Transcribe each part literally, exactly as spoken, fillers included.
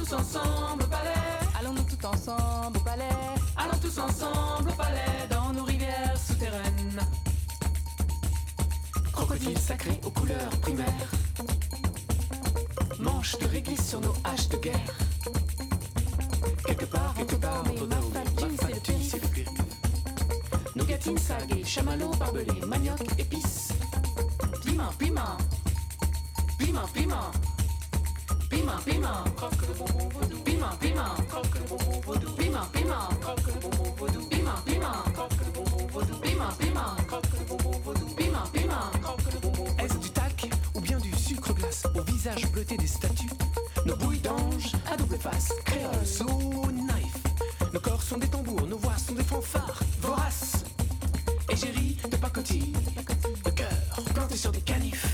tous ensemble au palais. Allons-nous tous ensemble au palais. Allons tous ensemble au palais, dans nos rivières souterraines. Crocodile sacré aux couleurs primaires. Manches de réglisse sur nos haches de guerre. Quelque part, quelque part, mais ma fatine, c'est le périph'. Nougatine, saguée, chamallow, barbelé, manioc, épices. Piment, piment. Piment, piment. Piment, piment. Croque le bonbon vaudou. Piment, piment. Croque le bonbon vaudou. Piment, piment. Croque le bonbon vaudou. Piment, piment. Croque le bonbon vaudou. Piment, piment. Croque le bonbon vaudou. Piment, piment. Croque le bonbon vaudou. Est-ce du talc ou bien du sucre glace au visage bleuté des statues? Nos bouilles d'ange à double face, créole, So knife. Nos corps sont des tambours, nos voix sont des fanfares voraces. égérie de pacotille, Le cœur planté sur des canifs.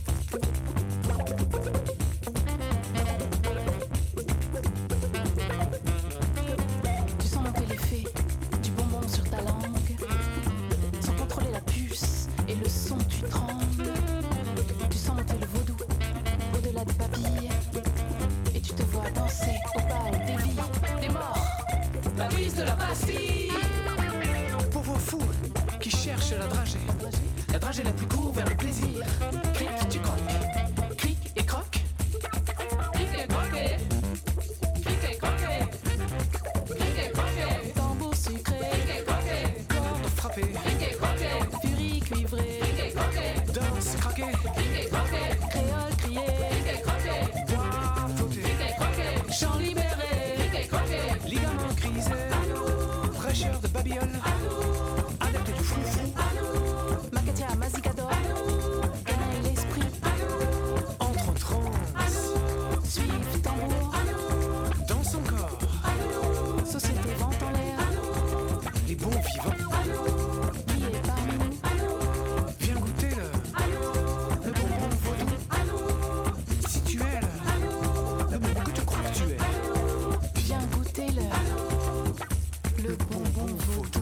Tu sens monter l'effet du bonbon sur ta langue. Sans contrôler la puce et le son, tu trembles. Tu sens monter le vaudou au-delà des papilles. Et tu te vois danser au bal des vies, des morts. la brise de la Bastille. Pour vos fous qui cherchent la dragée, la dragée la plus courte vers le plaisir. Cric, tu croques. Cric et croque. Criquet, croquet. Criquet, croquet. Criquet, croquet. Tambour sucré, Criquet, croquet. Corde frappée. Criquet, croquet. furie cuivrée, Criquet, croquet. Danse craquée. Criquet, croquet. créole crié, Criquet, croquet. Bois flotté. Criquet, croquet. chant libéré, Criquet, croquet. Ligaments grisés. Fraîcheur de babiole. Adepte du foufou. Macatia, Mazicador, gagne l'esprit, Entre en transe. suive tambour, Dans son corps. société vente en l'air, Les bons vivants. qui est parmi nous, Viens goûter le. Le bonbon vaudou. Si tu es le. Le bonbon que tu crois que tu es. viens goûter le, le bonbon vaudou.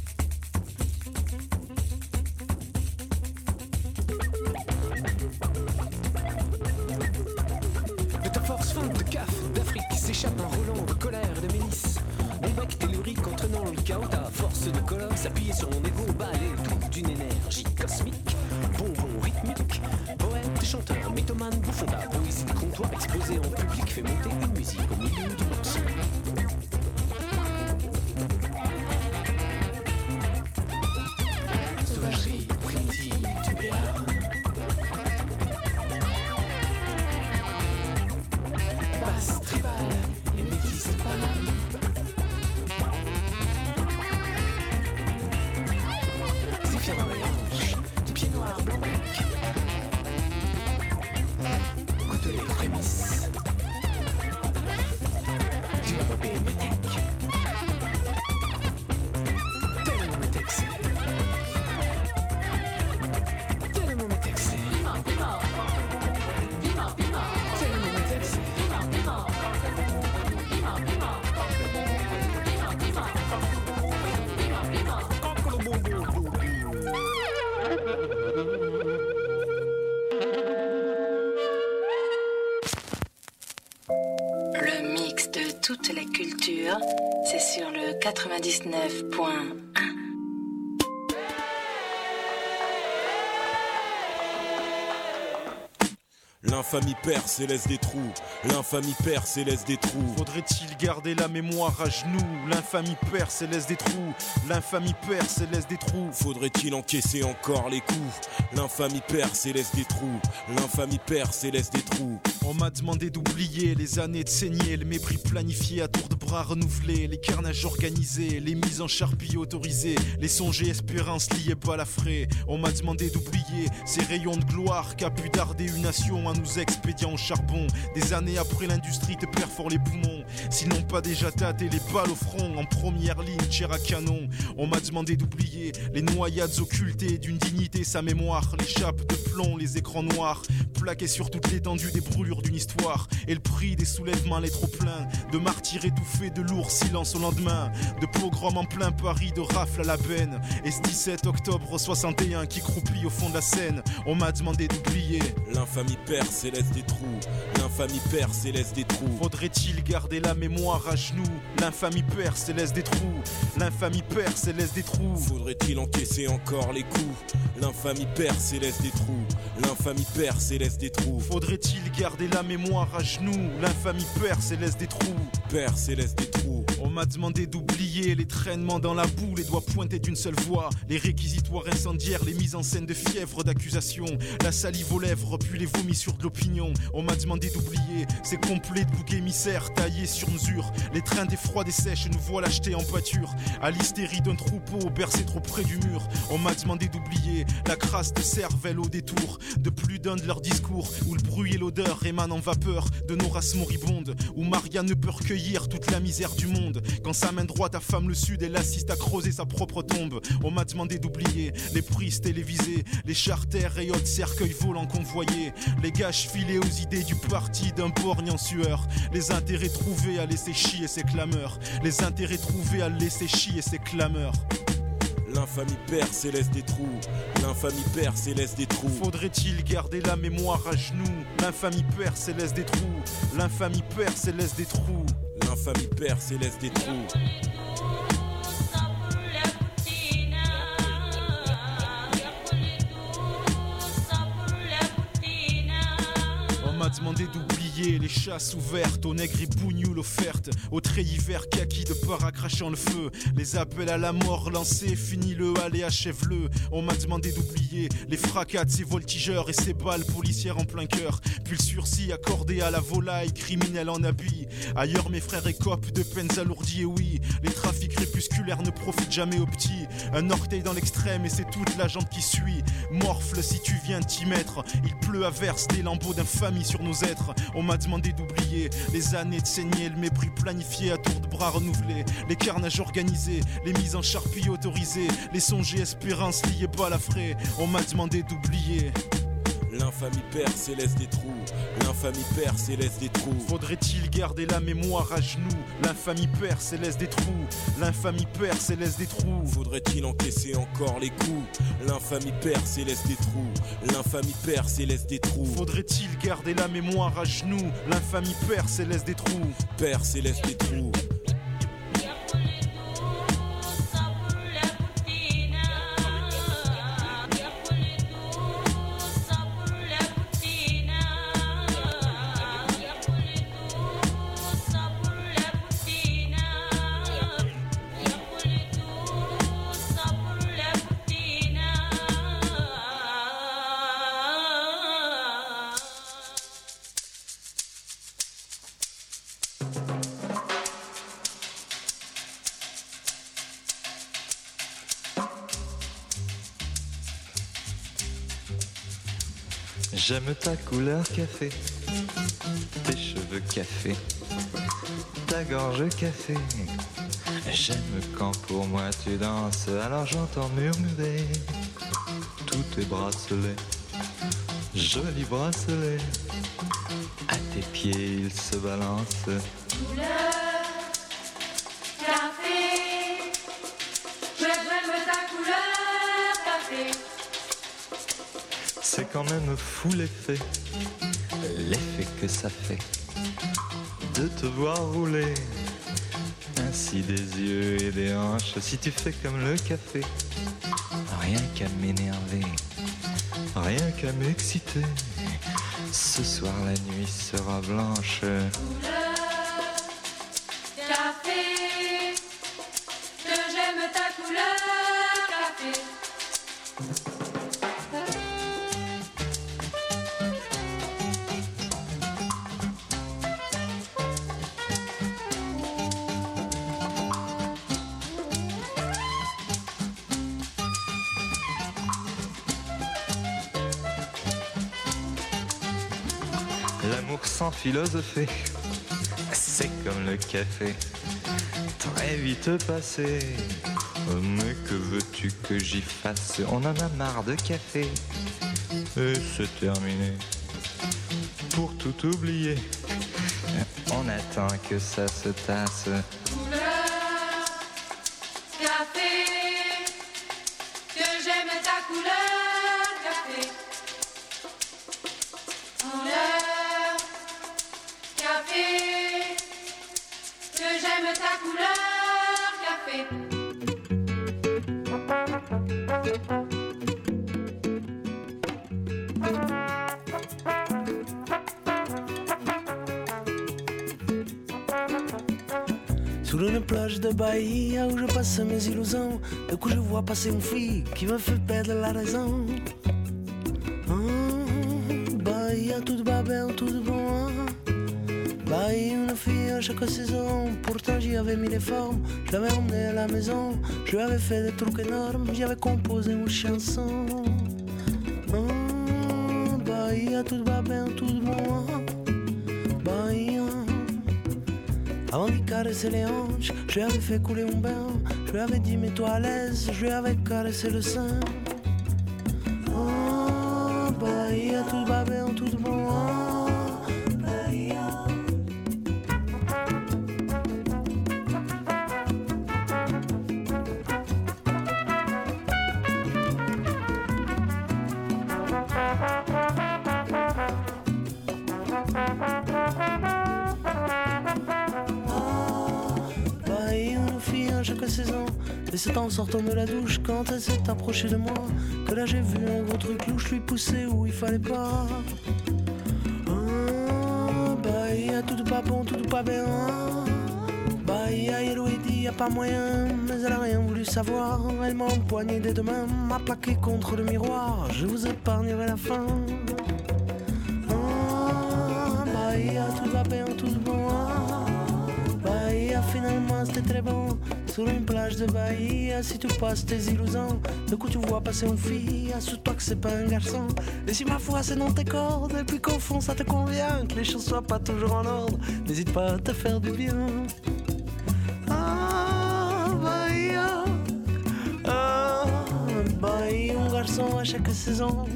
De ta force feinte de caf, d'Afrique s'échappe un Roland de colère de Mélis. Mon bec tellurique entraînant le chaos, ta force de colosse appuyée sur mon égo, balai tout d'une énergie cosmique. Bonbon rythmique, poète, chanteur, mythomane, bouffon, ta poésie de comptoir exposée en public fait monter une musique au milieu du morceau. Sauvagerie primitive du Béarn. Basse tribale, les métis de Paname. Zéphyr dans les hanches, du pied noir blanc bec. Goûte les prémices du bébé métèque. Tellement métèque. Tellement métèque. Piment, piment. Piment, piment. Tellement métèque. Piment, piment. Piment, piment. Piment, piment. Piment, piment. Le mix de toute la culture, c'est sur le quatre-vingt-dix-neuf point un. L'infamie perce et laisse des trous. L'infamie perce et laisse des trous. Faudrait-il garder la mémoire à genoux? L'infamie perce et laisse des trous. L'infamie perce et laisse des trous. Faudrait-il encaisser encore les coups? L'infamie perce et laisse des trous. L'infamie perce et laisse des trous. On m'a demandé d'oublier les années de saigner, le mépris planifié à tour de bras renouvelés, les carnages organisés, les mises en charpie autorisées, les songes et espérances liées balafrées. On m'a demandé d'oublier ces rayons de gloire qu'a pu darder une nation à nous expédients au charbon. Des années après l'industrie te perfore les poumons, sinon pas déjà tâté les balles au front, en première ligne, tir à canon. On m'a demandé d'oublier les noyades occultées d'une dignité sa mémoire noir, les chapes de plomb, les écrans noirs, plaqués sur toute l'étendue des brûlures d'une histoire. Et le prix des soulèvements l'est trop plein, de martyrs étouffés, de lourds silences au lendemain, de pogroms en plein Paris, de rafles à la benne. Et ce dix-sept octobre soixante et un qui croupit au fond de la Seine, on m'a demandé d'oublier. L'infamie perce et laisse des trous, l'infamie perce et laisse des trous. Faudrait-il garder la mémoire à genoux? L'infamie perce et laisse des trous, l'infamie perce et laisse des trous. Faudrait-il encaisser encore les coups? L'infamie perce et laisse des trous, l'infamie perce et laisse des trous. Faudrait-il garder la mémoire à genoux? L'infamie perce et laisse des trous, perce et laisse des trous. On m'a demandé d'oublier les traînements dans la boue, les doigts pointés d'une seule voix, les réquisitoires incendiaires, les mises en scène de fièvre d'accusation, la salive aux lèvres puis les vomis sur de l'opinion. On m'a demandé d'oublier ces complets de boucs émissaires taillés sur mesure, les trains d'effroi des sèches nous voilà achetés en pâture, à l'hystérie d'un troupeau bercé trop près du mur. On m'a demandé d'oublier la crasse de cervelle au détour de plus d'un de leurs discours, où le bruit et l'odeur émanent en vapeur de nos races moribondes, où Maria ne peut recueillir toute la misère du monde. Quand sa main droite affame le sud, elle assiste à creuser sa propre tombe. On m'a demandé d'oublier les prises télévisées, les charters et autres cercueils volants convoyés, les gages filés aux idées du parti d'un borgne en sueur, les intérêts trouvés à laisser chier ses clameurs, les intérêts trouvés à laisser chier ses clameurs. L'infamie perce et laisse des trous, l'infamie perce et laisse des trous. Faudrait-il garder la mémoire à genoux? L'infamie perce et laisse des trous, l'infamie perce et laisse des trous. L'infamie perce et laisse des trous. On m'a demandé d'oublier les chasses ouvertes, aux nègres et bougnoules offertes, aux treillis verts kaki de para crachant le feu, les appels à la mort lancés, finis-le, allez achève-le. On m'a demandé d'oublier les fracas de ces voltigeurs et ces balles policières en plein cœur, puis le sursis accordé à la volaille criminelle en habit. Ailleurs mes frères écopent de peines alourdies, et oui, les trafics crépusculaires ne profitent jamais aux petits. Un orteil dans l'extrême et c'est toute la jambe qui suit. Morfle si tu viens t'y mettre, il pleut à verse des lambeaux d'infamie sur nos êtres. On m'a demandé d'oublier les années de saignée, le mépris planifié à tour de bras renouvelés, les carnages organisés, les mises en charpie autorisées, les songes et espérances liées balafrées. On m'a demandé d'oublier. L'infamie perce et laisse des trous, l'infamie perce et laisse des trous. Faudrait-il garder la mémoire à genoux? L'infamie perce et laisse des trous, l'infamie perce et laisse des trous. Faudrait-il encaisser encore les coups? L'infamie perce et laisse des trous, l'infamie perce et laisse des trous. Faudrait-il garder la mémoire à genoux? L'infamie perce et laisse des trous, perce et laisse des trous. J'aime ta couleur café, tes cheveux café, ta gorge café. J'aime quand pour moi tu danses, alors j'entends murmurer tous tes bracelets, jolis bracelets. À tes pieds ils se balancent. Couleur café, j'aime ta couleur café. C'est quand même fou l'effet, l'effet que ça fait de te voir rouler ainsi des yeux et des hanches. Si tu fais comme le café, rien qu'à m'énerver, rien qu'à m'exciter. Ce soir la nuit sera blanche. Couleur café, que j'aime ta couleur café. L'amour sans philosopher, c'est comme le café, très vite passé. Mais que veux-tu que j'y fasse? On en a marre de café, et c'est terminé. Pour tout oublier, on attend que ça se tasse. Couleur café, que j'aime ta couleur café. Couleur café, que j'aime ta couleur café. Sur une plage de Bahia où je passe mes illusions, de coup je vois passer une fille qui me fait perdre la raison. Oh, Bahia, tout va bien, tout bon. Bahia, une fille à chaque saison, pourtant j'y avais mis les formes. Je l'avais emmenée à la maison, je lui avais fait des trucs énormes, j'y avais composé une chanson. Oh, Bahia, tout va bien, tout bon. Bahia. Avant d'y caresser les hanches, je lui avais fait couler un bain. Je lui avais dit mets-toi à l'aise, je lui avais caressé le sein. Oh, Bahia, tout va bien, tout bon. Oh, Bahia. Chaque saison, et c'est en sortant de la douche, quand elle s'est approchée de moi, que là j'ai vu un gros truc louche lui pousser où il fallait pas. Ah, Bahia, tout pas bon, tout pas bien. Bahia, elle lui dit y'a pas moyen, mais elle a rien voulu savoir. Elle m'a empoigné des deux mains, m'a plaqué contre le miroir. Je vous épargnerai la fin. Ah, Bahia, tout va bien, tout bon. Bahia, finalement c'était très bon. Sur une plage de Bahia, si tu passes tes illusions, de coup tu vois passer une fille, assure-toi que c'est pas un garçon. Et si ma foi c'est dans tes cordes, et puis qu'au fond ça te convient, que les choses soient pas toujours en ordre, n'hésite pas à te faire du bien. Ah, Bahia, ah, Bahia, un garçon à chaque saison.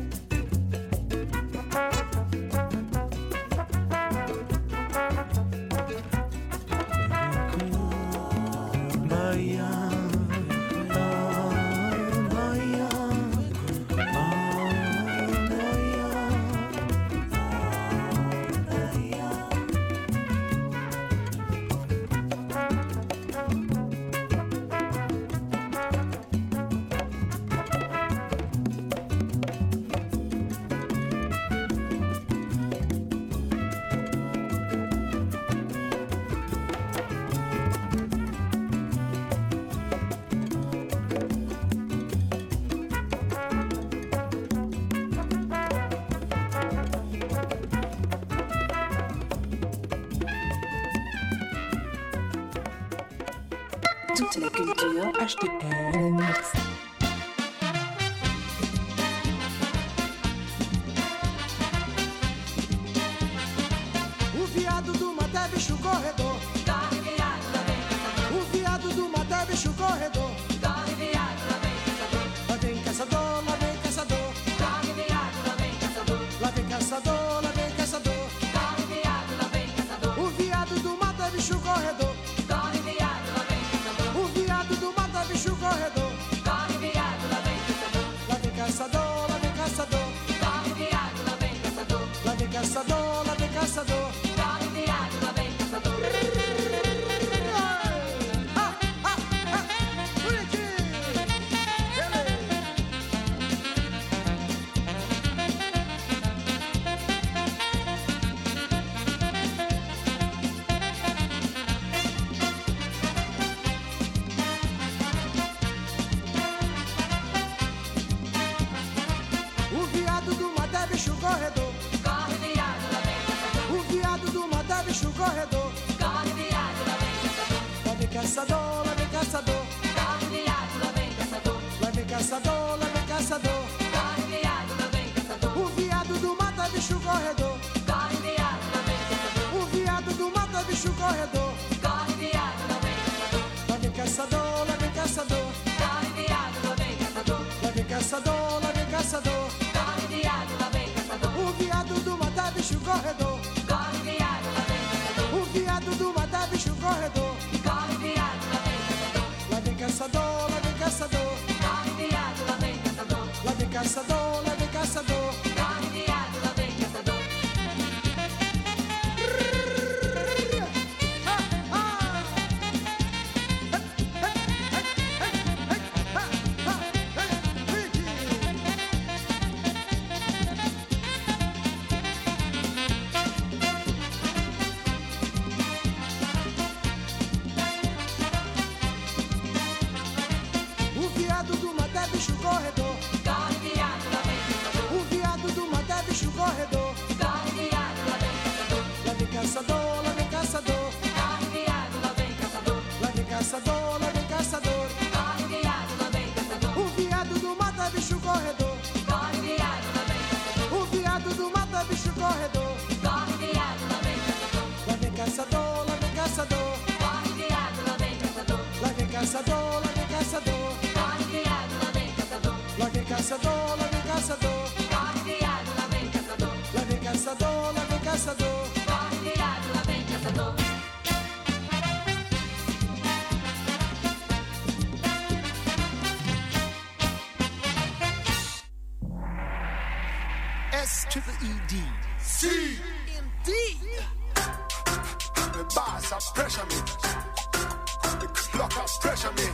Toute la culture H T L Mix. O viado do mato é bicho corredor. Corre viado, lá vem caçador. O viado do mato é bicho corredor. Corre viado, lá vem caçador. Lá vem caçador, lá vem caçador. Corre viado, lá vem caçador. Lá vem caçador, lá vem caçador. Corre viado, lá vem caçador. O viado do mato é bicho corredor. Corre viado, lá vem caçador. O viado do mato é bicho corredor. Corre viado, lá vem caçador. Lá vem caçador, lá vem caçador. Corre viado, lá vem caçador. Lá vem caçador, lá vem caçador. Corre viado, lá vem caçador. Ah, ah, ah, bonitinho. Beleza. O viado do mato é bicho corredor. Corre viado, lá vem caçador. O viado do mato é bicho corredor. Corre viado, lá vem caçador. Lá vem caçador, lá vem caçador. Corre viado, lá vem caçador. Lá vem caçador, lá vem caçador. Corre viado, lá vem caçador. O viado do mato é bicho corredor. Corre viado, lá vem caçador. O viado do mato é bicho corredor. Corre viado, lá vem caçador. Lá vem caçador, lá vem caçador. Corre viado, lá vem caçador. Lá vem caçador, lá vem caçador. Corre viado, corredor. Corre, viado, lá vem caçador. Lá vem caçador, lá vem caçador. Corre, viado, lá vem caçador. Lá vem caçador, lá vem caçador. Corre, viado, lá vem caçador. O viado do mato é bicho corredor. Corre, viado, lá vem caçador. O viado do mato é bicho corredor. Corre, viado, lá vem caçador. Lá vem caçador, lá vem caçador. Corre, viado, lá vem caçador. Lá vem caçador, lá vem caçador. Corre, viado, lá vem caçador. O viado do mato é bicho corredor. Corre, viado, lá vem caçador. O viado do mato é bicho corredor. Corre, viado, lá vem caçador. Lá vem caçador, lá vem caçador. Corre, viado, lá vem caçador. Lá vem caçador, lá vem caçador. Corre, viado, lá vem caçador. Lá vem caçador, lá vem caçador. Corre, viado, lá vem caçador. Lá vem caçador, lá vem caçador. Corre, viado, lá vem caçador. S to the E D. C. Indeed. The boss of pressure me. The clock of pressure me.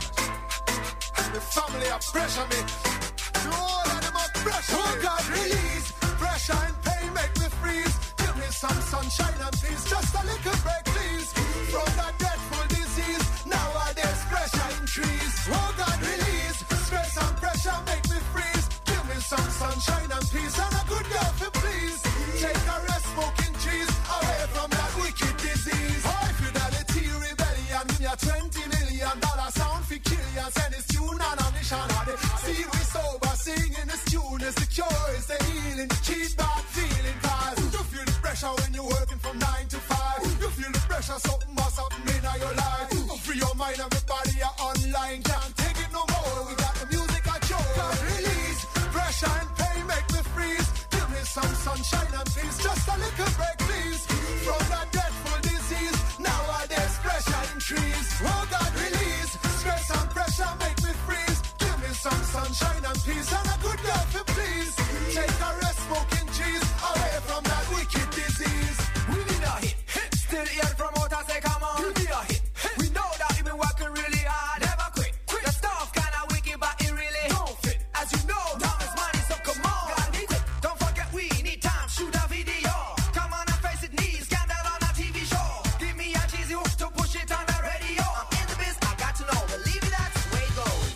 The family of pressure me. The whole of them of pressure me. Oh God, release. Pressure and pain make me freeze. Give me some sunshine and peace. Just a little break, please. From that dreadful disease. Nowadays pressure increase. Oh God, release. Stress and pressure make me freeze. Give me some sunshine and peace. And a good girl for please. Take a rest smoking trees. Away from that wicked disease. High fidelity rebellion. Give me a twenty million dollar sound for killian. Send this tune on a mission. See we sober singing this tune is the cure, is the healing. Keep that feeling, cause you feel the pressure when you're working from nine to five. You feel the pressure, something must happen in your life. Free your mind and your body, you're online. Can't take it no more. We got the music at your God release. Pressure and pain make me freeze. Give me some sunshine and peace. Just a little break, please. From that dreadful disease. Nowadays pressure increase. Oh God release. Stress and pressure make me freeze. Give me some sunshine and peace. And a good girl for please. Take a rest smoking cheese. Away from that wicked disease. We need a hit. hit. Still hear from out and say come on. We need a hit. hit. We know that you've been working really hard. Never quit. quit. The stuff kinda wicked but it really don't fit. As you know, time is money so come on. Gotta need it. Don't forget we need time. Shoot a video. Come on and face it. Need scandal on a T V show. Give me a cheesy hook to push it on the radio. I'm in the biz. I got to know. Believe me, that's the way it goes.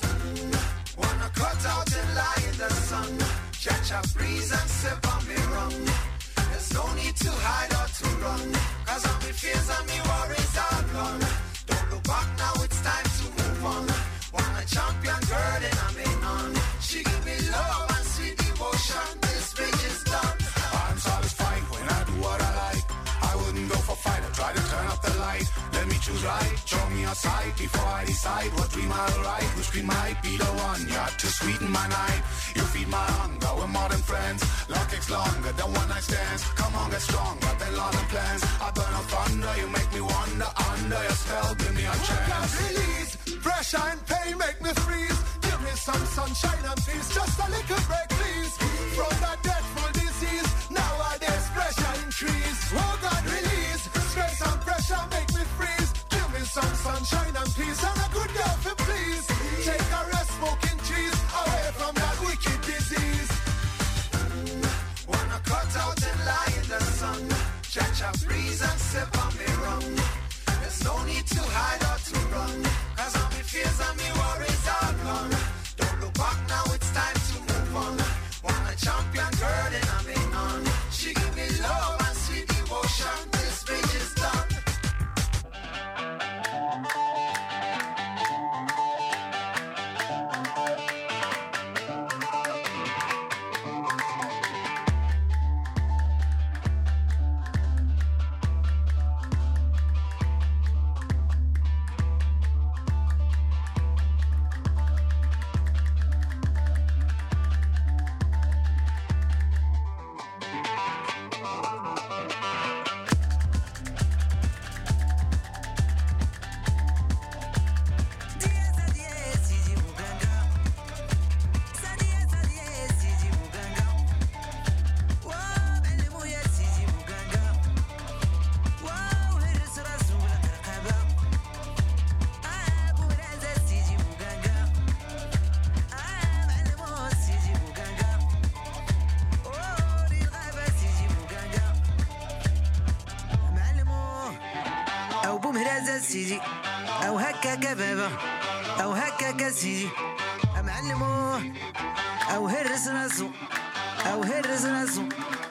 Wanna cut out and lie in the sun. Catch a breeze and sip on me rum. There's no need to hide or to run. Cause all my fears and my worries are gone. Don't look back now, it's time to move on. Want a champion girl and I'm in on. She give me love and sweet devotion. This bridge is done. I'm satisfied when I do what I like. I wouldn't go for fight, I try to turn up the light. Let me choose right, show me a sight before I decide what dream I'll write. Which screen might be the one, you're to sweeten my night. You feed my hunger, we're more than friends. Love takes longer than one night stands. Come on, get stronger than long plans. I burn up thunder, you make me wonder. Under your spell, give me a chance. Release, pressure and pain make me freeze. Give me some sunshine and peace. Just a little break, please. From that dreadful disease. Nowadays pressure increase. Oh God, release. Stress and pressure make me freeze. Give me some sunshine and peace. And a good girl for please. Take a rest smoking cheese. Away from that wicked disease. Mm, wanna cut out and lie in the sun. Catch a breeze and sip on me rum. There's no need to hide or to run. Cause all my fears and my worries are gone. Don't look back now, it's time to move on. Want a champion girl and I'm in on. She give me love and sweet devotion. This bridge is done. سيدي او هكاك بابا او هكاك سيدي معلموه او هرس راسو او هرس راسو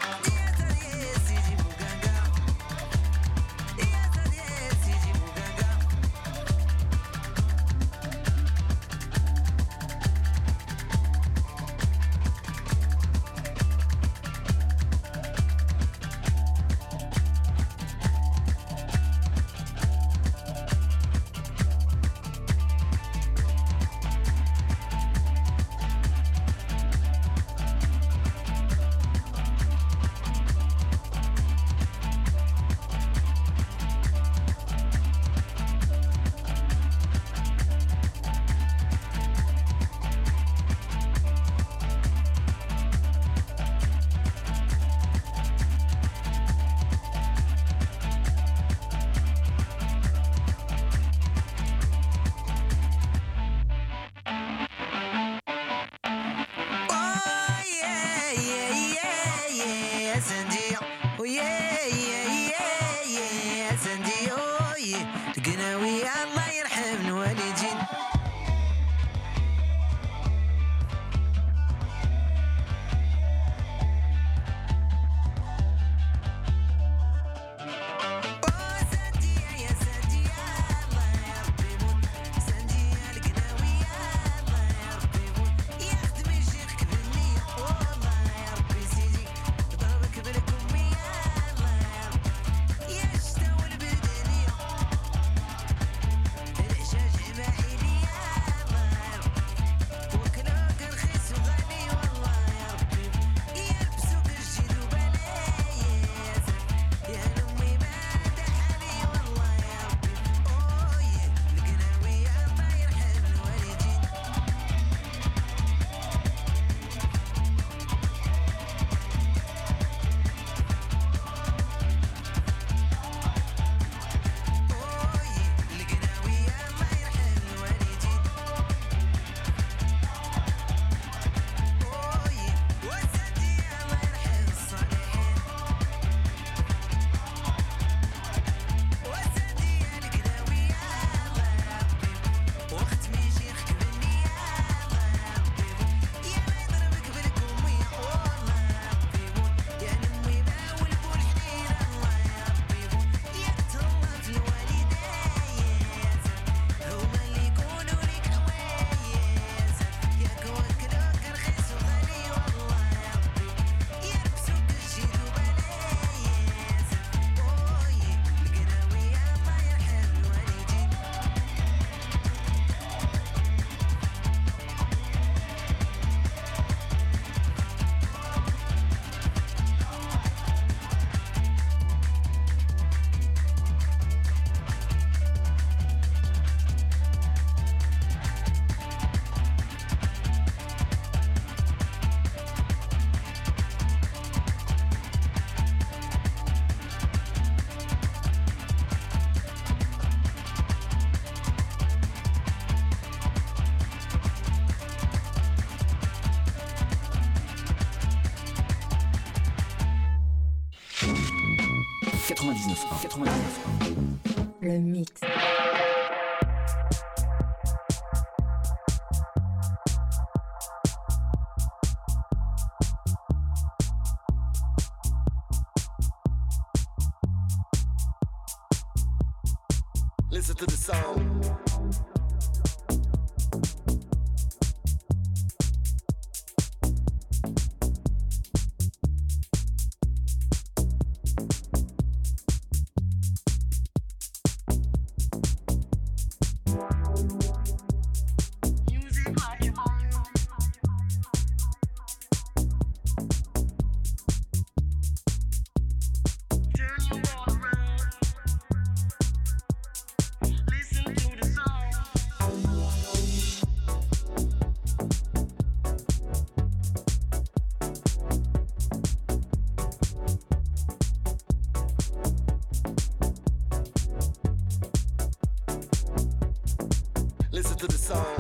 quatre-vingt-dix-neuf quatre-vingt-dix-neuf Le mix. Listen to the song. Listen to the song.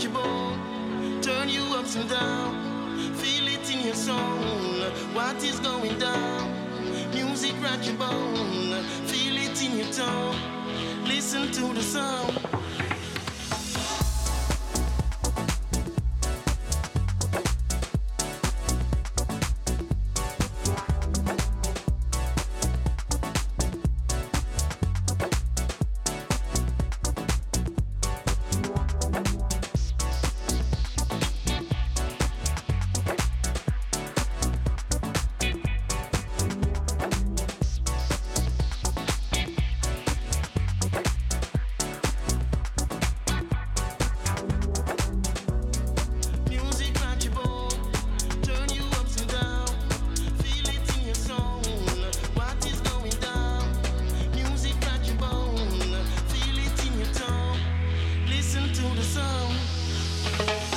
your bone, turn you ups and down. Feel it in your soul, what is going down? Music rock your bone, feel it in your tone. Listen to the sound. Listen to the song.